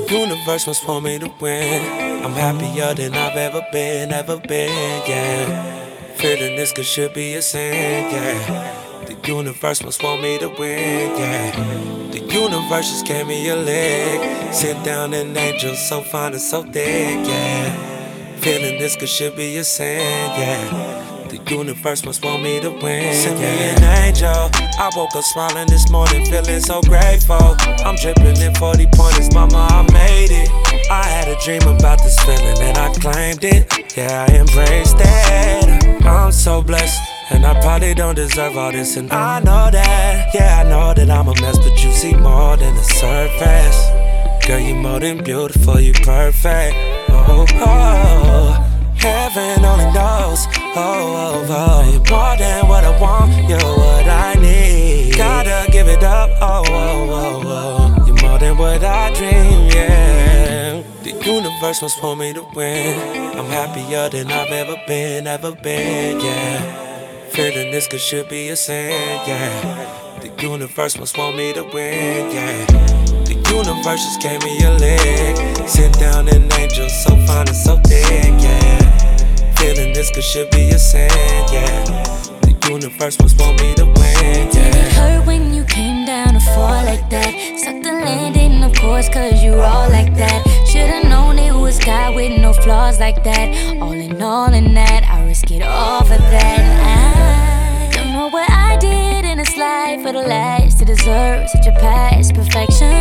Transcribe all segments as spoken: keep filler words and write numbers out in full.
universe must want me to win. I'm happier than I've ever been, ever been, yeah. Feeling this could should be a sin, yeah. The universe must want me to win, yeah. The universe just gave me a leg. Sit down an angel so fine and so thick, yeah. Feeling this could should be a sin, yeah. The universe must want me to win. Send me an angel. I woke up smiling this morning, feeling so grateful. I'm dripping in forty pointers, mama, I made it. I had a dream about this feeling and I claimed it. Yeah, I embraced it. I'm so blessed, and I probably don't deserve all this, and I know that. Yeah, I know that I'm a mess, but you see more than the surface. Girl, you more than beautiful, you perfect. Oh, oh. Heaven only knows, oh, oh, oh. You're more than what I want, you're what I need. Gotta give it up, oh, oh, oh, oh. You're more than what I dream, yeah. The universe must want me to win. I'm happier than I've ever been, ever been, yeah. Feeling this could should be a sin, yeah. The universe must want me to win, yeah. The universe just gave me a leg. Sit down an angel so fine and so thick, yeah. Feeling this could should be a sin, yeah. The universe must want me to win, yeah. Did it hurt when you came down to fall like that? Suck the landing, of course, cause you all like that. Should've known it was God with no flaws like that. All in all in that, I risk it all for that. I don't know what I did in this life for the last to deserve such a past perfection.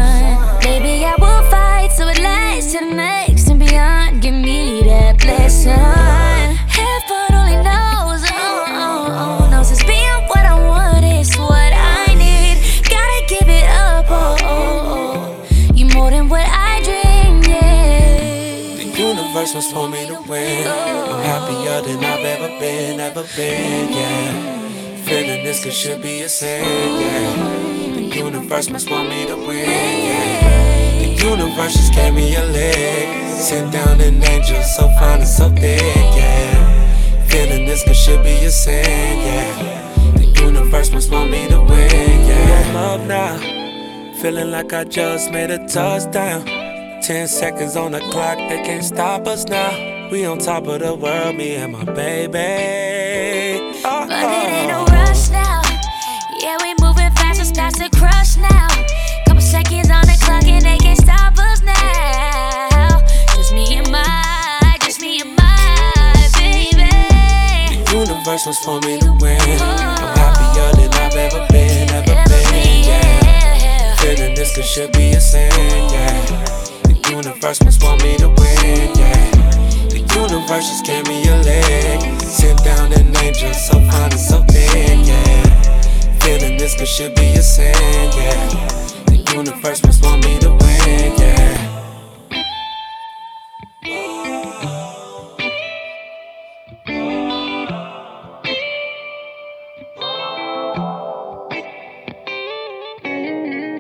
Maybe I will fight so it lasts to the next and beyond. Give me that blessing. Heaven only knows, oh, oh, oh, knows it's being what I want is what I need. Gotta give it up, oh, oh, oh. You more than what I dreamed, yeah. The universe must want me to win. I'm happier than I've ever been, ever been, yeah. Feeling this could should be a sin, yeah. The universe must want me to win, yeah. The universe just gave me a leg. Sit down an angel so fine and so thick, yeah. Feeling this could should be a sin, yeah. The universe must want me to win, yeah. I'm up now, feeling like I just made a touchdown. Ten seconds on the clock, they can't stop us now. We on top of the world, me and my baby. Oh, but it ain't no rush now. Yeah, we moving fast, it's starts to crush now. Couple seconds on the clock and they can't stop us now. Just me and my, just me and my baby. The universe was for me to win. I'm happier than I've ever been, ever been, yeah. Feeling this could should be a sin, yeah. The universe must want me to win, yeah. The universe just gave me a leg. Sit down an angel so fine and so thick, yeah. Feeling this could should be a sin, yeah. The universe must want me to win, yeah.